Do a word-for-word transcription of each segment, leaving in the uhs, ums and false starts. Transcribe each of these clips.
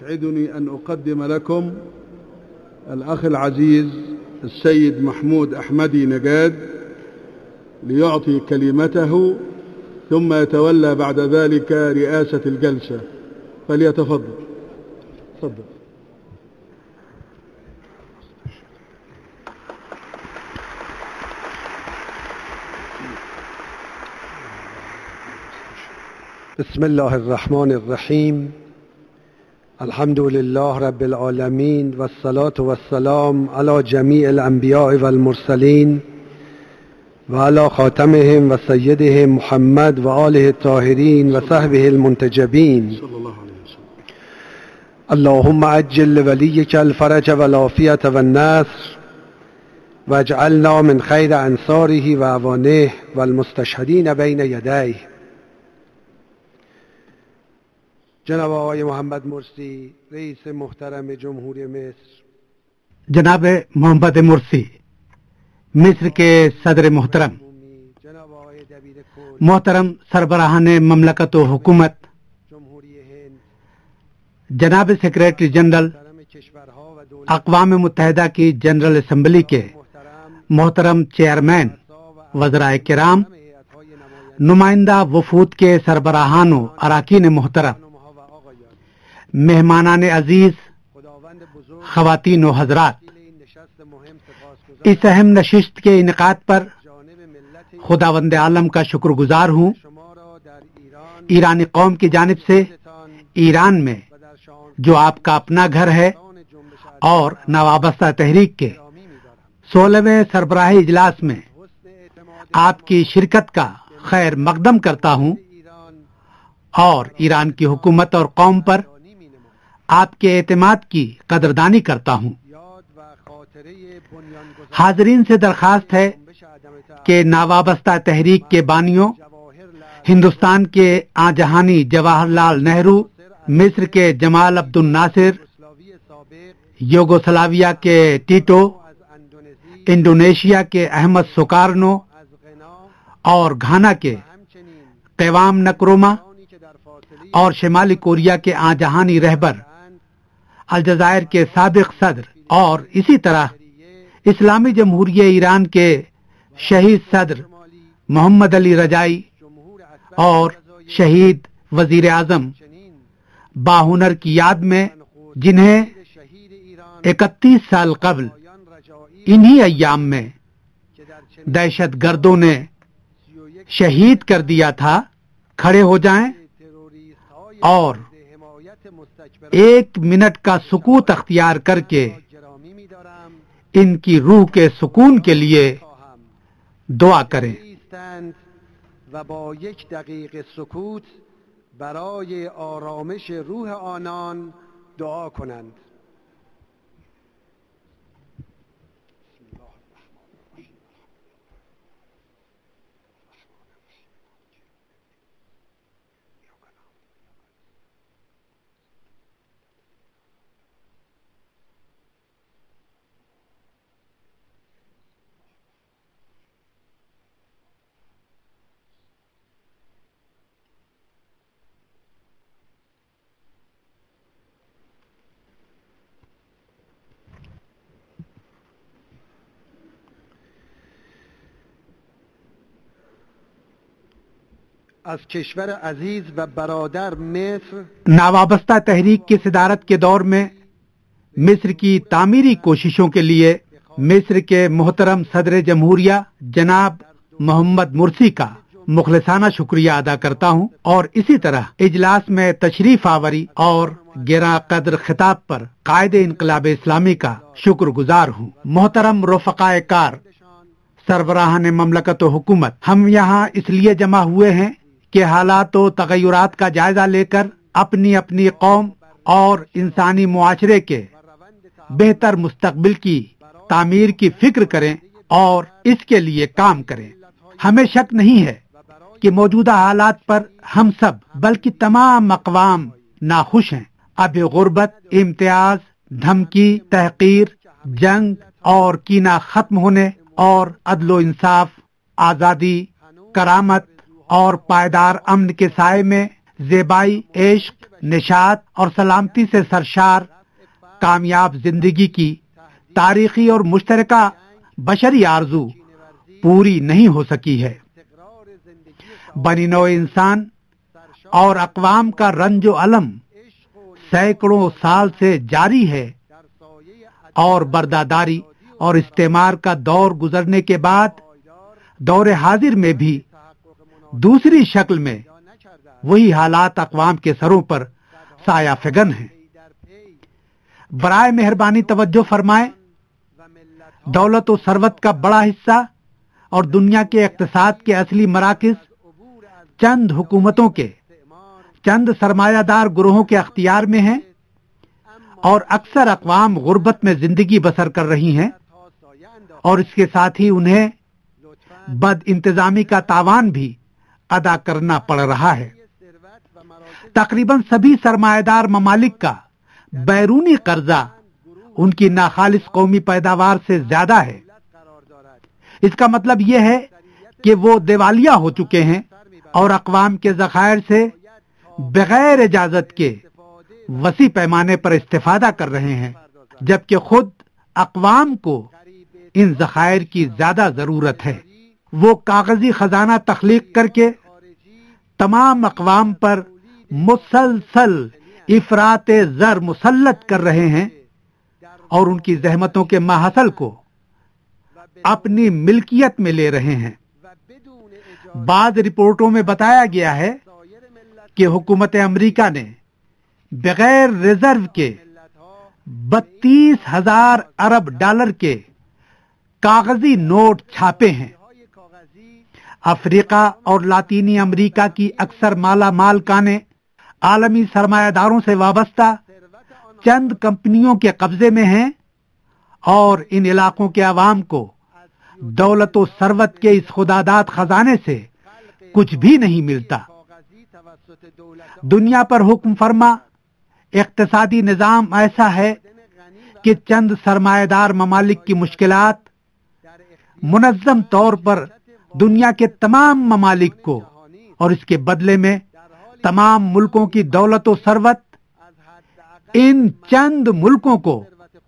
يسعدني أن أقدم لكم الأخ العزيز السيد محمود أحمدي نجاد ليعطي كلمته ثم يتولى بعد ذلك رئاسة الجلسة، فليتفضل. تفضل. بسم الله الرحمن الرحیم. الحمد لله رب العالمین والصلاة والسلام علی جمیع الانبیاء والمرسلین و علی خاتمهم و سیدهم محمد و آله الطاهرین و صحبه المنتجبین. اللهم عجل لولیک الفرج والعافیة والنصر واجعلنا من خیر انصاره و اعوانه والمستشهدین بین یدیه. جناب آقای محمد مرسی رئیس محترم جمهوری مصر، جناب محمد مرسی مصر کے صدر محترم، محترم سربراہان مملکت و حکومت، جناب سیکریٹری جنرل اقوام متحدہ کی جنرل اسمبلی کے محترم چیئرمین، وزرائے کرام، نمائندہ وفود کے سربراہان و اراکین محترم، مہمانان عزیز، خواتین و حضرات، اس اہم نشست کے انعقاد پر خداوند عالم کا شکر گزار ہوں۔ ایرانی قوم کی جانب سے ایران میں جو آپ کا اپنا گھر ہے اور نوابستہ تحریک کے سولہویں سربراہی اجلاس میں آپ کی شرکت کا خیر مقدم کرتا ہوں اور ایران کی حکومت اور قوم پر آپ کے اعتماد کی قدردانی کرتا ہوں۔ حاضرین سے درخواست ہے کہ ناوابستہ تحریک کے بانیوں، ہندوستان کے آجہانی جواہر لال نہرو، مصر کے جمال عبد الناصر، یوگوسلاویا کے ٹیٹو، انڈونیشیا کے احمد سکارنو اور گھانا کے قوام نکروما اور شمالی کوریا کے آجہانی رہبر، الجزائر کے سابق صدر اور اسی طرح اسلامی جمہوریہ ایران کے شہید صدر محمد علی رجائی اور شہید وزیر اعظم باہنر کی یاد میں، جنہیں اکتیس سال قبل انہی ایام میں دہشت گردوں نے شہید کر دیا تھا، کھڑے ہو جائیں اور ایک منٹ کا سکوت اختیار کر کے ان کی روح کے سکون کے لیے دعا کریں۔ و با یک دقیقه سکوت برای آرامش روح آنان دعا کنند. از کشور عزیز و برادر مصر، ناوابستہ تحریک کی صدارت کے دور میں مصر کی تعمیری کوششوں کے لیے مصر کے محترم صدر جمہوریہ جناب محمد مرسی کا مخلصانہ شکریہ ادا کرتا ہوں، اور اسی طرح اجلاس میں تشریف آوری اور گراں قدر خطاب پر قائد انقلاب اسلامی کا شکر گزار ہوں۔ محترم رفقائے کار، سربراہان مملکت و حکومت، ہم یہاں اس لیے جمع ہوئے ہیں کہ حالات و تغیرات کا جائزہ لے کر اپنی اپنی قوم اور انسانی معاشرے کے بہتر مستقبل کی تعمیر کی فکر کریں اور اس کے لیے کام کریں۔ ہمیں شک نہیں ہے کہ موجودہ حالات پر ہم سب بلکہ تمام اقوام ناخوش ہیں۔ اب غربت، امتیاز، دھمکی، تحقیر، جنگ اور کینہ ختم ہونے اور عدل و انصاف، آزادی، کرامت اور پائیدار امن کے سائے میں زیبائی، عشق، निशात और सलामती से सरशार कामयाब जिंदगी की तारीखी और मुश्तरका बशरी आरजू पूरी नहीं हो सकी है। बनी नौ इंसान और अक़वाम का रंजो अलम सैकड़ों साल से जारी है और बर्दादारी और इस्तेमार का दौर गुजरने के बाद दौर हाजिर में भी दूसरी शक्ल में वही हालात अक़वाम के सरों पर साया फिगन हैं। बराए मेहरबानी तवज्जो फरमाएं, दौलत और सरवत का बड़ा हिस्सा और दुनिया के इक़्तिसाद के असली मराकिज़ चंद हुकूमतों के चंद सरमायादार ग्रोहों के अख्तियार में हैं और अक्सर अक़वाम गुर्बत में जिंदगी बसर कर रही हैं और इसके साथ ही उन्हें बद इंतजामी का तावान भी अदा करना पड़ रहा है। तकरीबन सभी सरमायादार ममालिक का बैरूनी कर्जा उनकी नाखालिस कौमी पैदावार से ज्यादा है। इसका मतलब यह है कि वो दिवालिया हो चुके हैं और अक़वाम के ज़खायर से बगैर इजाजत के वसी पैमाने पर इस्तेफादा कर रहे हैं, जबकि खुद अक़वाम को इन ज़खायर की ज्यादा जरूरत है। वो कागजी खजाना तख्लीक करके तमाम अक़वाम पर मुसलसल इफरात ज़र मुसल्लत कर रहे हैं और उनकी ज़हमतों के माहसल को अपनी मिल्कियत में ले रहे हैं। बाद रिपोर्टों में बताया गया है कि हुकूमत अमरीका ने बगैर रिजर्व के बत्तीस हजार अरब डॉलर के कागजी नोट छापे हैं। अफ्रीका और लातीनी अमरीका की अक्सर माला माल काने आलमी सरमायादारों से वाबस्ता चंद कंपनियों के कब्जे में हैं और इन इलाकों के अवाम को दौलत और सरवत के इस खुदादाद खजाने से कुछ भी नहीं मिलता। दुनिया पर हुक्म फरमा इक्तिसादी निजाम ऐसा है कि चंद सरमायादार ममालिक की मुश्किलात मुनज़्ज़म तौर पर दुनिया के तमाम ममालिक को और इसके बदले में तमाम मुल्कों की दौलत और सरवत इन चंद मुल्कों को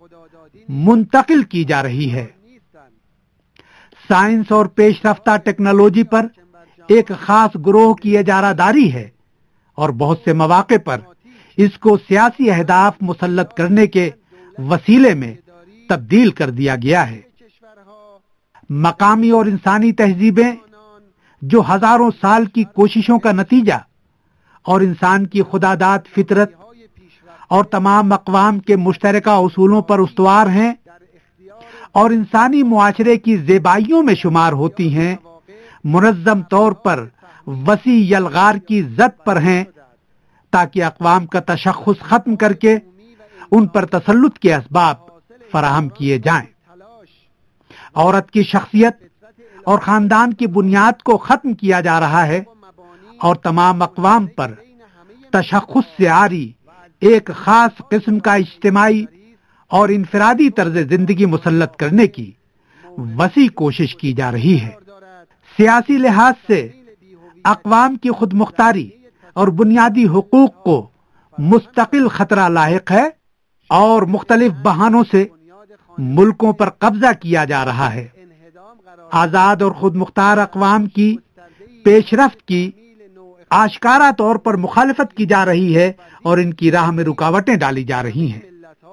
मुंतकिल की जा रही है। साइंस और पेशरफ्ता टेक्नोलॉजी पर एक खास ग्रोह की इजारादारी है और बहुत से मौके पर इसको सियासी अहदाफ मुसल्लत करने के वसीले में तब्दील कर दिया गया है। मकामी और इंसानी तहजीबें जो हजारों साल की कोशिशों का नतीजा और इंसान की खुदादाद फितरत और तमाम अक़वाम के मुश्तरका उसूलों पर उस्तवार हैं और इंसानी मुआशरे की ज़ेबाइयों में शुमार होती हैं, मुनज़्ज़म तौर पर वसी यलगार की जद पर हैं ताकि अक़वाम का तशख़्ख़ुस खत्म करके उन पर तसल्लुत के असबाब फराहम किए जाएं। औरत की शख्सियत और खानदान की बुनियाद को खत्म किया जा रहा है और तमाम अक़वाम पर तशख़्ख़ुस से आरी एक खास किस्म का इज्तिमाई और इनफरादी तर्ज जिंदगी मुसल्लत करने की वसी कोशिश की जा रही है। सियासी लिहाज से अक़वाम की खुद मुख्तारी और बुनियादी हुकूक को मुस्तकिल खतरा लाहिक है और मुख्तलिफ बहानों से मुल्कों पर कब्जा किया जा रहा है। आजाद और खुद मुख्तार अक़वाम की पेशरफ्त की आशकारा तौर पर मुखालिफत की जा रही है और इनकी राह में रुकावटें डाली जा रही हैं।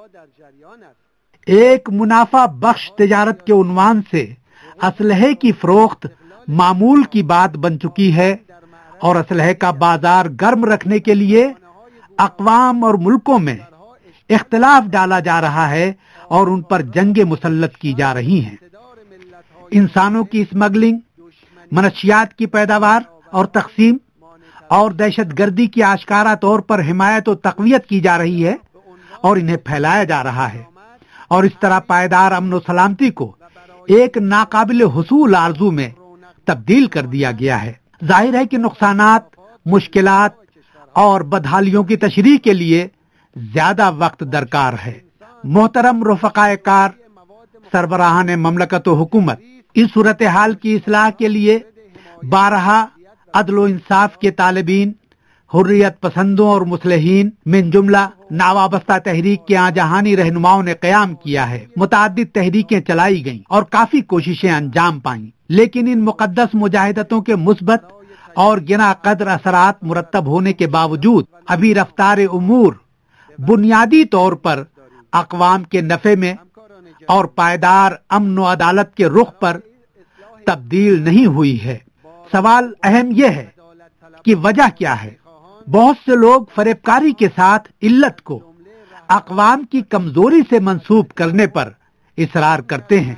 एक मुनाफा बख्श तिजारत के उन्वान से असलहे की फरोख्त मामूल की बात बन चुकी है और असलहे का बाजार गर्म रखने के लिए अक़वाम और मुल्कों में इख्तिलाफ डाला जा रहा है और उन पर जंगे मुसल्लत की जा रही हैं। इंसानों की स्मगलिंग, मनशियात की पैदावार और तकसीम और दहशतगर्दी की आशकारा तौर पर हिमायत और तक़वियत की जा रही है और इन्हें फैलाया जा रहा है और इस तरह पायदार अमन और सलामती को एक नाकाबिल हुसूल आरजू में तब्दील कर दिया गया है। जाहिर है कि नुकसानात, मुश्किलात और बदहालियों की तशरीह के लिए ज्यादा वक्त दरकार है। मोहतरम रफ़क़ाए कार, सरबराहान ममलकत व हुकूमत, इस सूरत हाल की इस्लाह के लिए बारहा अदल व इंसाफ के तालिबीन, حریت پسندوں اور مصلحین من جملہ ناوابستہ تحریک کے آجہانی رہنماؤں نے قیام کیا ہے۔ متعدد تحریکیں چلائی گئیں اور کافی کوششیں انجام پائیں، لیکن ان مقدس مجاہدتوں کے مثبت اور گنا قدر اثرات مرتب ہونے کے باوجود ابھی رفتار امور بنیادی طور پر اقوام کے نفع میں اور پائیدار امن و عدالت کے رخ پر تبدیل نہیں ہوئی ہے۔ سوال اہم یہ ہے کہ وجہ کیا ہے؟ بہت سے لوگ فریب کاری کے ساتھ علت کو اقوام کی کمزوری سے منسوب کرنے پر اصرار کرتے ہیں۔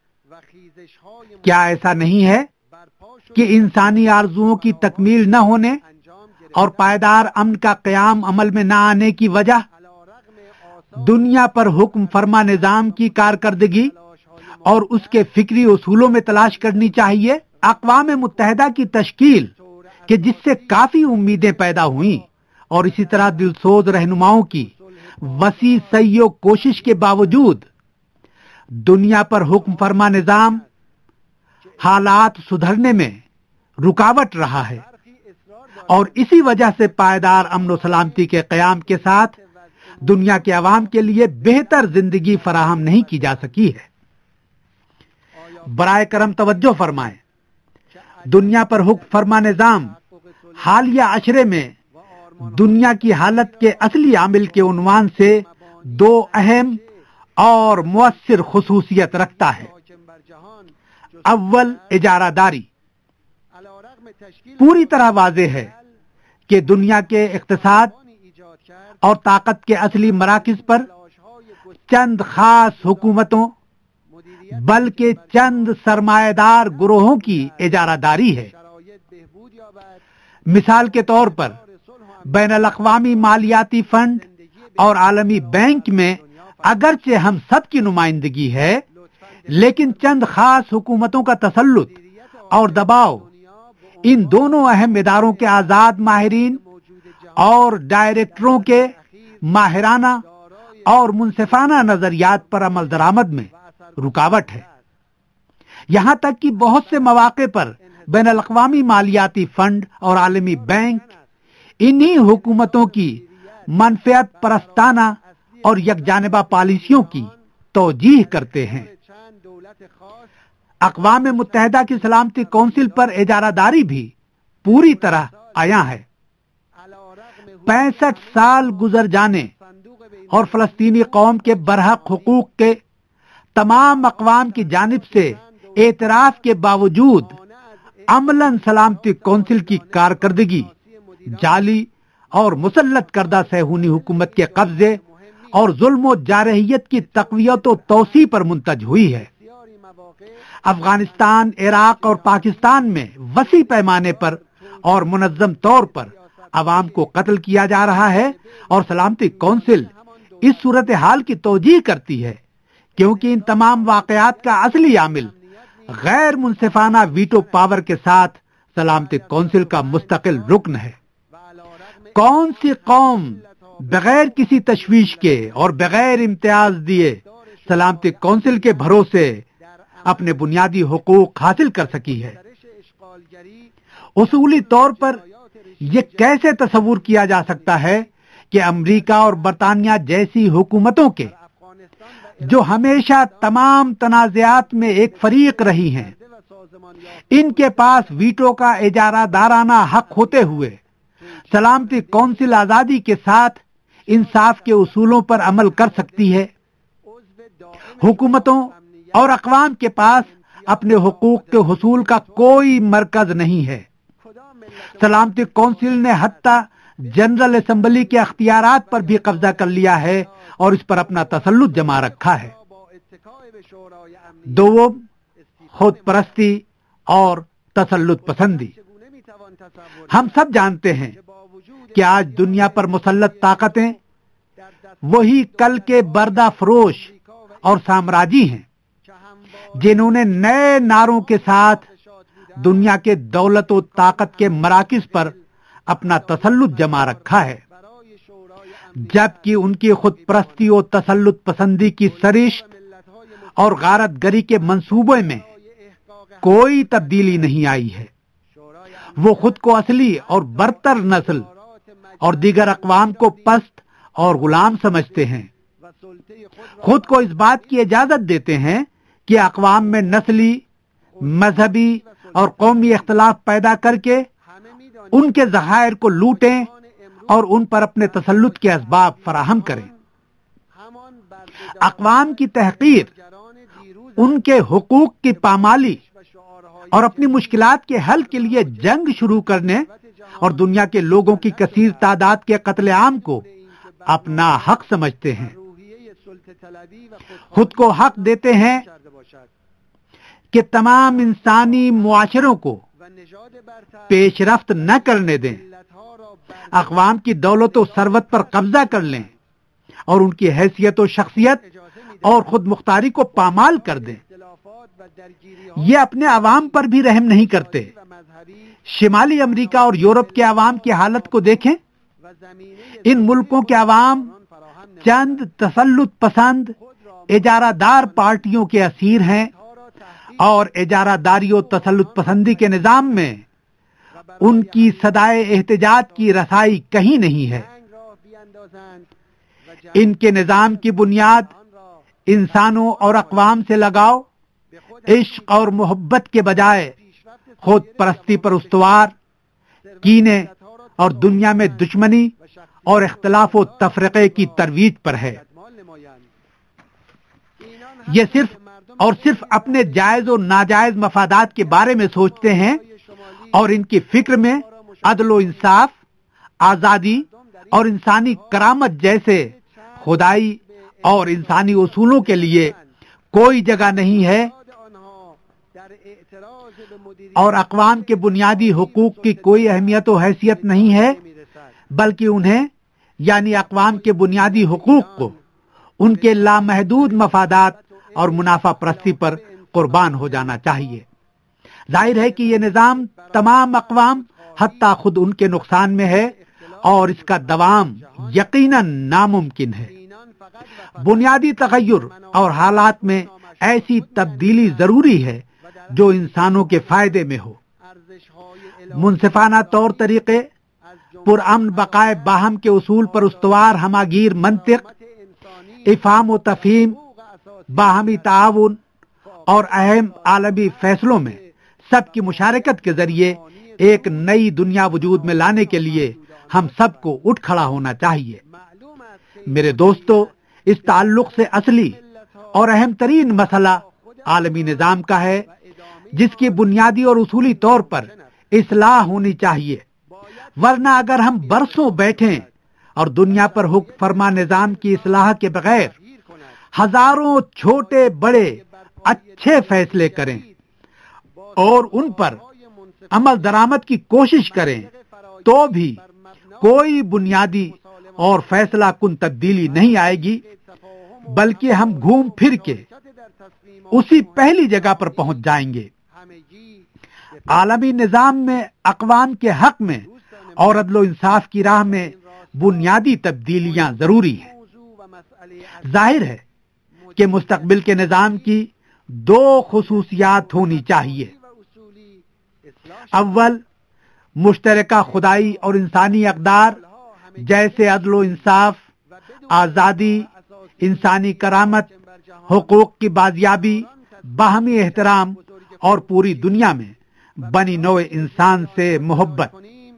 کیا ایسا نہیں ہے کہ انسانی آرزوؤں کی تکمیل نہ ہونے اور پائیدار امن کا قیام عمل میں نہ آنے کی وجہ دنیا پر حکم فرما نظام کی کارکردگی اور اس کے فکری اصولوں میں تلاش کرنی چاہیے؟ اقوام متحدہ کی تشکیل کہ جس سے کافی امیدیں پیدا ہوئیں اور اسی طرح دلسوز رہنماؤں کی وسیع سعی و کوشش کے باوجود دنیا پر حکم فرما نظام حالات سدھرنے میں رکاوٹ رہا ہے اور اسی وجہ سے پائیدار امن و سلامتی کے قیام کے ساتھ دنیا کے عوام کے لیے بہتر زندگی فراہم نہیں کی جا سکی ہے۔ برائے کرم توجہ فرمائیں، دنیا پر حکم فرما نظام حالیہ عشرے میں دنیا کی حالت کے اصلی عامل کے عنوان سے دو اہم اور مؤثر خصوصیت رکھتا ہے۔ اول، اجارہ داری۔ پوری طرح واضح ہے کہ دنیا کے اقتصاد اور طاقت کے اصلی مراکز پر چند خاص حکومتوں بلکہ چند سرمایہ دار گروہوں کی اجارہ داری ہے۔ مثال کے طور پر بین الاقوامی مالیاتی فنڈ اور عالمی بینک میں اگرچہ ہم سب کی نمائندگی ہے، لیکن چند خاص حکومتوں کا تسلط اور دباؤ ان دونوں اہم اداروں کے آزاد ماہرین اور ڈائریکٹروں کے ماہرانہ اور منصفانہ نظریات پر عمل درآمد میں رکاوٹ ہے۔ یہاں تک کہ بہت سے مواقع پر بین الاقوامی مالیاتی فنڈ اور عالمی بینک انہی حکومتوں کی منفعت پرستانہ اور یک جانبہ پالیسیوں کی توجیہ کرتے ہیں۔ اقوام متحدہ کی سلامتی کونسل پر اجارہ داری بھی پوری طرح عیاں ہے۔ پینسٹھ سال گزر جانے اور فلسطینی قوم کے برحق حقوق کے تمام اقوام کی جانب سے اعتراف کے باوجود عملاً سلامتی کونسل کی کارکردگی جعلی اور مسلط کردہ صہیونی حکومت کے قبضے اور ظلم و جارحیت کی تقویت و توسیع پر منتج ہوئی ہے۔ افغانستان، عراق اور پاکستان میں وسیع پیمانے پر اور منظم طور پر عوام کو قتل کیا جا رہا ہے اور سلامتی کونسل اس صورتحال کی توجیہ کرتی ہے کیونکہ ان تمام واقعات کا اصلی عامل غیر منصفانہ ویٹو پاور کے ساتھ سلامتی کونسل کا مستقل رکن ہے۔ کون سی قوم بغیر کسی تشویش کے اور بغیر امتیاز دیے سلامتی کونسل کے بھروسے اپنے بنیادی حقوق حاصل کر سکی ہے؟ اصولی طور پر یہ کیسے تصور کیا جا سکتا ہے کہ امریکہ اور برطانیہ جیسی حکومتوں کے جو ہمیشہ تمام تنازعات میں ایک فریق رہی ہیں، ان کے پاس ویٹو کا اجارہ دارانہ حق ہوتے ہوئے سلامتی کونسل آزادی کے ساتھ انصاف کے اصولوں پر عمل کر سکتی ہے؟ حکومتوں اور اقوام کے پاس اپنے حقوق کے حصول کا کوئی مرکز نہیں ہے۔ سلامتی کونسل نے حتیٰ جنرل اسمبلی کے اختیارات پر بھی قبضہ کر لیا ہے اور اس پر اپنا تسلط جما رکھا ہے۔ دوم، خود پرستی اور تسلط پسندی۔ ہم سب جانتے ہیں کہ آج دنیا پر مسلط طاقتیں وہی کل کے بردہ فروش اور سامراجی ہیں جنہوں نے نئے نعروں کے ساتھ دنیا کے دولت و طاقت کے مراکز پر اپنا تسلط جما رکھا ہے، جبکہ ان کی خود پرستی و تسلط پسندی کی سرشت اور غارت گری کے منصوبے میں کوئی تبدیلی نہیں آئی ہے۔ وہ خود کو اصلی اور برتر نسل اور دیگر اقوام کو پست اور غلام سمجھتے ہیں۔ خود کو اس بات کی اجازت دیتے ہیں کہ اقوام میں نسلی، مذہبی اور قومی اختلاف پیدا کر کے ان کے ذخائر کو لوٹیں اور ان پر اپنے تسلط کے اسباب فراہم کریں۔ اقوام کی تحقیر، ان کے حقوق کی پامالی اور اپنی مشکلات کے حل کے لیے جنگ شروع کرنے اور دنیا کے لوگوں کی کثیر تعداد کے قتل عام کو اپنا حق سمجھتے ہیں۔ خود کو حق دیتے ہیں کہ تمام انسانی معاشروں کو پیش رفت نہ کرنے دیں، اقوام کی دولت و ثروت پر قبضہ کر لیں اور ان کی حیثیت و شخصیت اور خود مختاری کو پامال کر دیں۔ یہ اپنے عوام پر بھی رحم نہیں کرتے۔ شمالی امریکہ اور یورپ کے عوام کی حالت کو دیکھیں۔ ان ملکوں کے عوام چند تسلط پسند اجارہ دار پارٹیوں کے اسیر ہیں اور اجارہ داری و تسلط پسندی کے نظام میں ان کی صدائے احتجاج کی رسائی کہیں نہیں ہے۔ ان کے نظام کی بنیاد انسانوں اور اقوام سے لگاؤ، عشق اور محبت کے بجائے خود پرستی پر استوار، کینے اور دنیا میں دشمنی اور اختلاف و تفرقے کی ترویج پر ہے۔ یہ صرف اور صرف اپنے جائز و ناجائز مفادات کے بارے میں سوچتے ہیں اور ان کی فکر میں عدل و انصاف، آزادی اور انسانی کرامت جیسے خدائی اور انسانی اصولوں کے لیے کوئی جگہ نہیں ہے، اور اقوام کے بنیادی حقوق کی کوئی اہمیت و حیثیت نہیں ہے، بلکہ انہیں یعنی اقوام کے بنیادی حقوق کو ان کے لامحدود مفادات اور منافع پرستی پر قربان ہو جانا چاہیے۔ ظاہر ہے کہ یہ نظام تمام اقوام حتیٰ خود ان کے نقصان میں ہے اور اس کا دوام یقیناً ناممکن ہے۔ بنیادی تغیر اور حالات میں ایسی تبدیلی ضروری ہے جو انسانوں کے فائدے میں ہو۔ منصفانہ طور طریقے، پرامن بقائے باہم کے اصول پر استوار ہماگیر منطق، افہام و تفہیم، باہمی تعاون اور اہم عالمی فیصلوں میں سب کی مشارکت کے ذریعے ایک نئی دنیا وجود میں لانے کے لیے ہم سب کو اٹھ کھڑا ہونا چاہیے۔ میرے دوستو، اس تعلق سے اصلی اور اہم ترین مسئلہ عالمی نظام کا ہے، جس کی بنیادی اور اصولی طور پر اصلاح ہونی چاہیے، ورنہ اگر ہم برسوں بیٹھیں اور دنیا پر حکم فرما نظام کی اصلاح کے بغیر ہزاروں چھوٹے بڑے اچھے فیصلے کریں اور ان پر عمل درآمد کی کوشش کریں تو بھی کوئی بنیادی اور فیصلہ کن تبدیلی نہیں آئے گی، بلکہ ہم گھوم پھر کے اسی پہلی جگہ پر پہنچ جائیں گے۔ عالمی نظام میں اقوام کے حق میں اور عدل و انصاف کی راہ میں بنیادی تبدیلیاں ضروری ہیں۔ ظاہر ہے کہ مستقبل کے نظام کی دو خصوصیات ہونی چاہیے۔ اول، مشترکہ خدائی اور انسانی اقدار جیسے عدل و انصاف، آزادی، انسانی کرامت، حقوق کی بازیابی، باہمی احترام اور پوری دنیا میں بنی نوع انسان سے محبت۔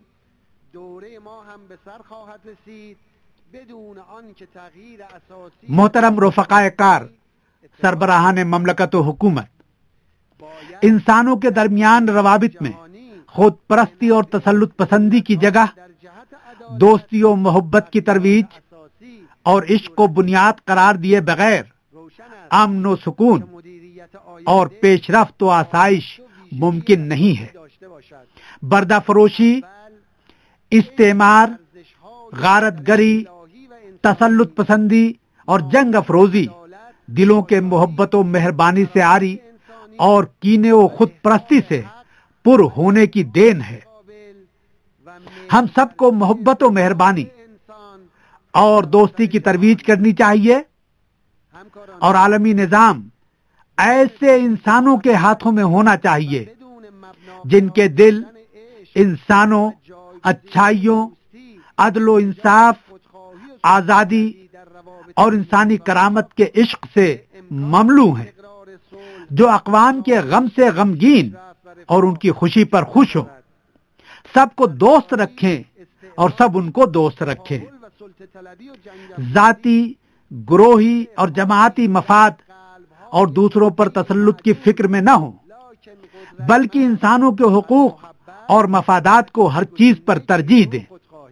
محترم رفقائے کار، سربراہان مملکت و حکومت، انسانوں کے درمیان روابط میں خود پرستی اور تسلط پسندی کی جگہ دوستی و محبت کی ترویج اور عشق کو بنیاد قرار دیے بغیر امن و سکون اور پیش رفت و آسائش ممکن نہیں ہے۔ بردہ فروشی، استعمار، غارت گری، تسلط پسندی اور جنگ افروزی دلوں کے محبت و مہربانی سے عاری اور کینے و خود پرستی سے پر ہونے کی دین ہے۔ ہم سب کو محبت و مہربانی اور دوستی کی ترویج کرنی چاہیے، اور عالمی نظام ایسے انسانوں کے ہاتھوں میں ہونا چاہیے جن کے دل انسانوں، اچھائیوں، عدل و انصاف، آزادی اور انسانی کرامت کے عشق سے مملو ہیں، جو اقوام کے غم سے غمگین اور ان کی خوشی پر خوش ہوں، سب کو دوست رکھیں اور سب ان کو دوست رکھیں، ذاتی، گروہی اور جماعتی مفاد اور دوسروں پر تسلط کی فکر میں نہ ہوں، بلکہ انسانوں کے حقوق اور مفادات کو ہر چیز پر ترجیح دیں۔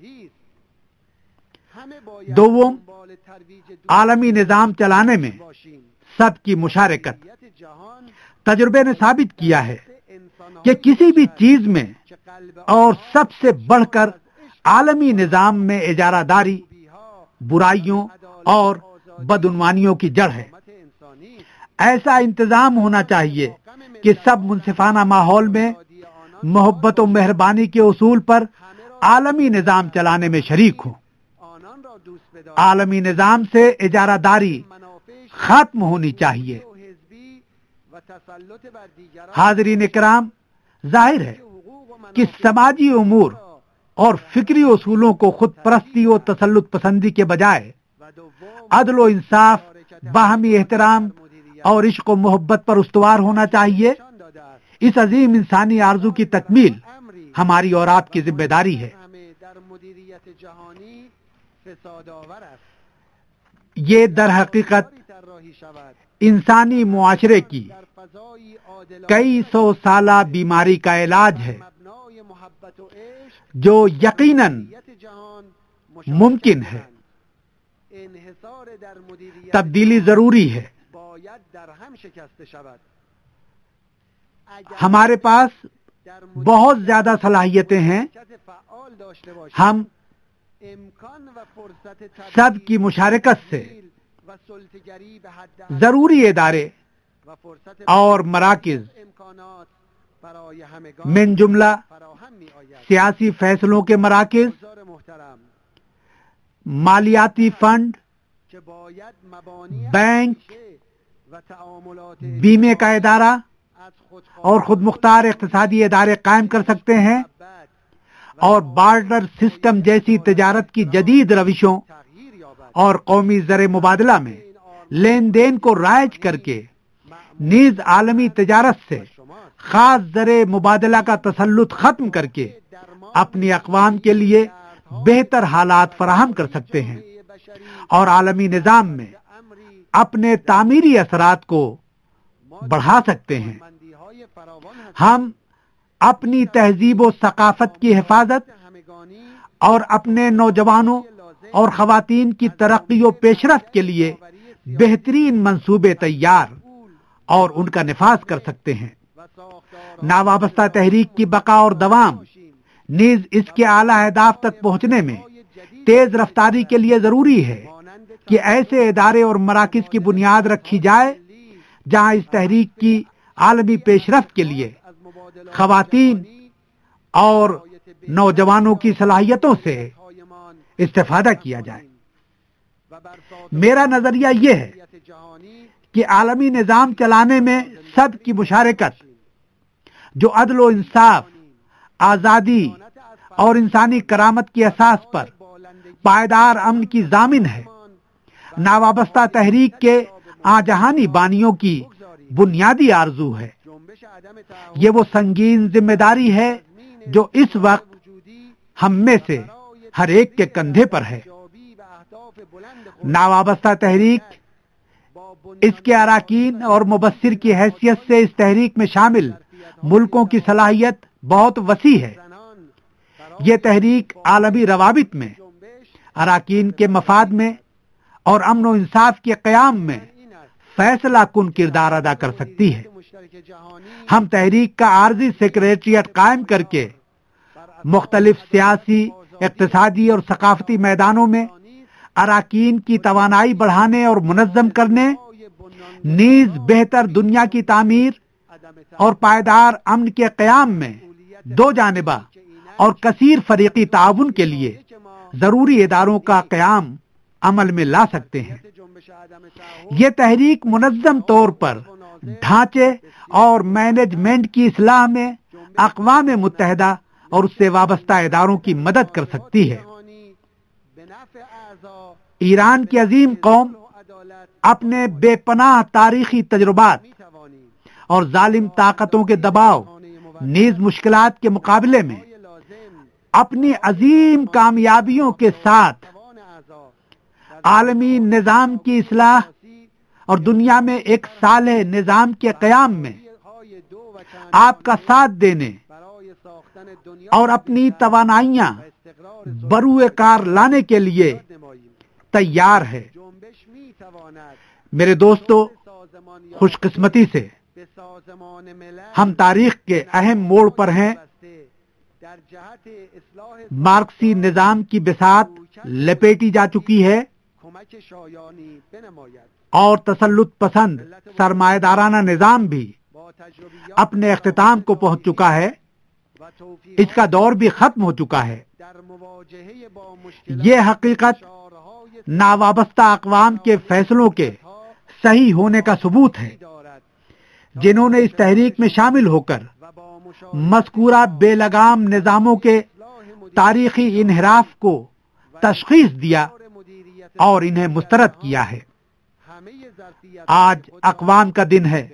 دوم، عالمی نظام چلانے میں سب کی مشارکت۔ تجربے نے ثابت کیا ہے کہ کسی بھی چیز میں اور سب سے بڑھ کر عالمی نظام میں اجارہ داری برائیوں اور بدعنوانیوں کی جڑ ہے۔ ایسا انتظام ہونا چاہیے کہ سب منصفانہ ماحول میں محبت و مہربانی کے اصول پر عالمی نظام چلانے میں شریک ہوں۔ عالمی نظام سے اجارہ داری ختم ہونی چاہیے۔ حاضرین اکرام، ظاہر ہے کہ سماجی امور اور فکری اصولوں کو خود پرستی و تسلط پسندی کے بجائے عدل و انصاف، باہمی احترام اور عشق و محبت پر استوار ہونا چاہیے۔ اس عظیم انسانی آرزو کی تکمیل ہماری اور آپ کی ذمہ داری ہے۔ یہ در حقیقت انسانی معاشرے کی کئی سو سالہ بیماری کا علاج ہے، جو یقیناً ممکن ہے۔ تبدیلی ضروری ہے۔ ہمارے پاس بہت زیادہ صلاحیتیں ہیں۔ ہم سب کی مشارکت سے ضروری ادارے اور مراکز، من جملہ سیاسی فیصلوں کے مراکز، مالیاتی فنڈ، بینک، بیمے کا ادارہ اور خود مختار اقتصادی ادارے قائم کر سکتے ہیں، اور بارٹر سسٹم جیسی تجارت کی جدید روشوں اور قومی زر مبادلہ میں لین دین کو رائج کر کے نیز عالمی تجارت سے خاص زر مبادلہ کا تسلط ختم کر کے اپنی اقوام کے لیے بہتر حالات فراہم کر سکتے ہیں، اور عالمی نظام میں اپنے تعمیری اثرات کو بڑھا سکتے ہیں۔ ہم اپنی تہذیب و ثقافت کی حفاظت اور اپنے نوجوانوں اور خواتین کی ترقی و پیشرفت کے لیے بہترین منصوبے تیار اور ان کا نفاذ کر سکتے ہیں۔ ناوابستہ تحریک کی بقا اور دوام نیز اس کے اعلیٰ اہداف تک پہنچنے میں تیز رفتاری کے لیے ضروری ہے کہ ایسے ادارے اور مراکز کی بنیاد رکھی جائے جہاں اس تحریک کی عالمی پیش رفت کے لیے خواتین اور نوجوانوں کی صلاحیتوں سے استفادہ کیا جائے۔ میرا نظریہ یہ ہے کہ عالمی نظام چلانے میں سب کی مشارکت، جو عدل و انصاف، آزادی اور انسانی کرامت کی اساس پر پائیدار امن کی ضامن ہے، ناوابستہ تحریک کے آجہانی بانیوں کی بنیادی آرزو ہے۔ یہ وہ سنگین ذمہ داری ہے جو اس وقت ہم میں سے ہر ایک کے کندھے پر ہے۔ ناوابستہ تحریک اس کے اراکین اور مبصر کی حیثیت سے اس تحریک میں شامل ملکوں کی صلاحیت بہت وسیع ہے۔ یہ تحریک عالمی روابط میں اراکین کے مفاد میں اور امن و انصاف کے قیام میں فیصلہ کن کردار ادا کر سکتی ہے۔ ہم تحریک کا عارضی سیکریٹریٹ قائم کر کے مختلف سیاسی، اقتصادی اور ثقافتی میدانوں میں اراکین کی توانائی بڑھانے اور منظم کرنے، نیز بہتر دنیا کی تعمیر اور پائیدار امن کے قیام میں دو جانبہ اور کثیر فریقی تعاون کے لیے ضروری اداروں کا قیام عمل میں لا سکتے ہیں۔ یہ تحریک منظم طور پر ڈھانچے اور مینجمنٹ کی اصلاح میں اقوام متحدہ اور اس سے وابستہ اداروں کی مدد کر سکتی ہے۔ ایران کی عظیم قوم اپنے بے پناہ تاریخی تجربات اور ظالم طاقتوں کے دباؤ نیز مشکلات کے مقابلے میں اپنی عظیم کامیابیوں کے ساتھ عالمی نظام کی اصلاح اور دنیا میں ایک صالح نظام کے قیام میں آپ کا ساتھ دینے اور اپنی توانائیاں بروئے کار لانے کے لیے تیار ہے۔ میرے دوستو، خوش قسمتی سے ہم تاریخ کے اہم موڑ پر ہیں۔ مارکسی نظام کی بساط لپیٹی جا چکی ہے اور تسلط پسند سرمایہ دارانہ نظام بھی اپنے اختتام کو پہنچ چکا ہے۔ اس کا دور بھی ختم ہو چکا ہے۔ یہ حقیقت ناوابستہ اقوام کے فیصلوں کے صحیح ہونے کا ثبوت ہے، جنہوں نے اس تحریک میں شامل ہو کر مذکورہ بے لگام نظاموں کے تاریخی انحراف کو تشخیص دیا اور انہیں مسترد کیا ہے۔ آج اقوام کا دن ہے۔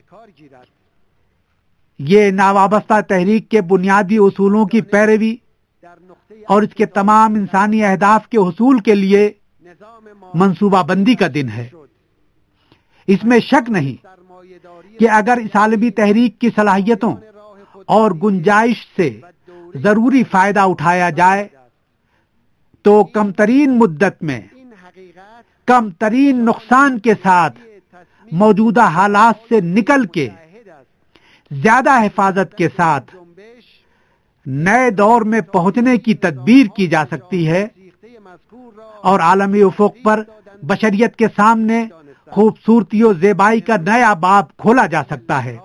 یہ ناوابستہ تحریک کے بنیادی اصولوں کی پیروی اور اس کے تمام انسانی اہداف کے حصول کے لیے منصوبہ بندی کا دن ہے۔ اس میں شک نہیں کہ اگر اس عالمی تحریک کی صلاحیتوں اور گنجائش سے ضروری فائدہ اٹھایا جائے تو کم ترین مدت میں کم ترین نقصان کے ساتھ موجودہ حالات سے نکل کے زیادہ حفاظت کے ساتھ نئے دور میں پہنچنے کی تدبیر کی جا سکتی ہے اور عالمی افق پر بشریت کے سامنے خوبصورتی و زیبائی کا نیا باب کھولا جا سکتا ہے۔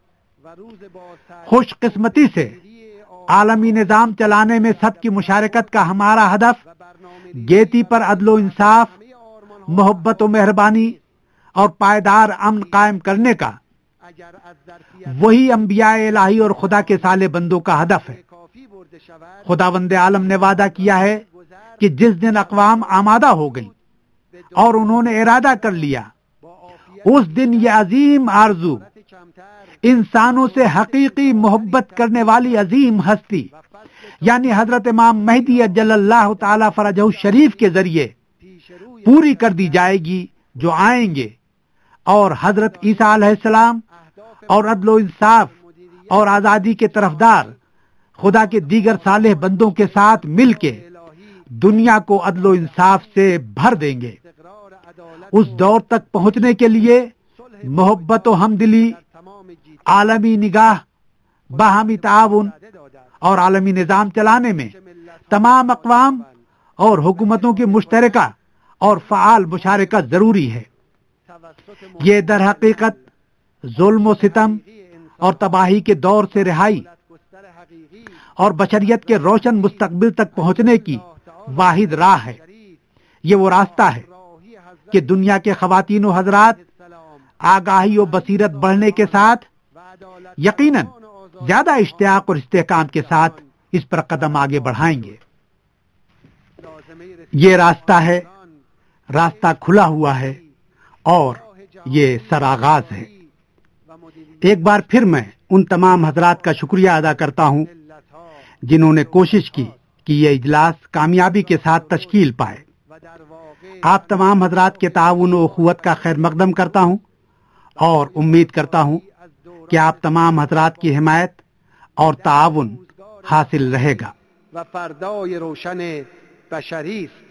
خوش قسمتی سے عالمی نظام چلانے میں سب کی مشارکت کا ہمارا ہدف گیتی پر عدل و انصاف، محبت و مہربانی اور پائیدار امن قائم کرنے کا وہی انبیاء الہی اور خدا کے صالح بندوں کا ہدف ہے۔ خداوند عالم نے وعدہ کیا ہے کہ جس دن اقوام آمادہ ہو گئیں اور انہوں نے ارادہ کر لیا، اس دن یہ عظیم آرزو انسانوں سے حقیقی محبت کرنے والی عظیم ہستی یعنی حضرت امام مہدی اجل اللہ تعالی فرجہ الشریف کے ذریعے پوری کر دی جائے گی، جو آئیں گے اور حضرت عیسیٰ علیہ السلام اور عدل و انصاف اور آزادی کے طرفدار خدا کے دیگر صالح بندوں کے ساتھ مل کے دنیا کو عدل و انصاف سے بھر دیں گے۔ اس دور تک پہنچنے کے لیے محبت و ہمدلی، عالمی نگاہ، باہمی تعاون اور عالمی نظام چلانے میں تمام اقوام اور حکومتوں کی مشترکہ اور فعال مشارکت ضروری ہے۔ یہ در حقیقت ظلم و ستم اور تباہی کے دور سے رہائی اور بشریت کے روشن مستقبل تک پہنچنے کی واحد راہ ہے۔ یہ وہ راستہ ہے کہ دنیا کے خواتین و حضرات آگاہی و بصیرت بڑھنے کے ساتھ یقیناً زیادہ اشتیاق اور استحکام کے ساتھ اس پر قدم آگے بڑھائیں گے۔ یہ راستہ ہے، راستہ کھلا ہوا ہے اور یہ سرآغاز ہے۔ ایک بار پھر میں ان تمام حضرات کا شکریہ ادا کرتا ہوں جنہوں نے کوشش کی کہ یہ اجلاس کامیابی کے ساتھ تشکیل پائے۔ آپ تمام حضرات کے تعاون و اخوت کا خیر مقدم کرتا ہوں اور امید کرتا ہوں کہ آپ تمام حضرات کی حمایت اور تعاون حاصل رہے گا۔ و فردای روشن بشری است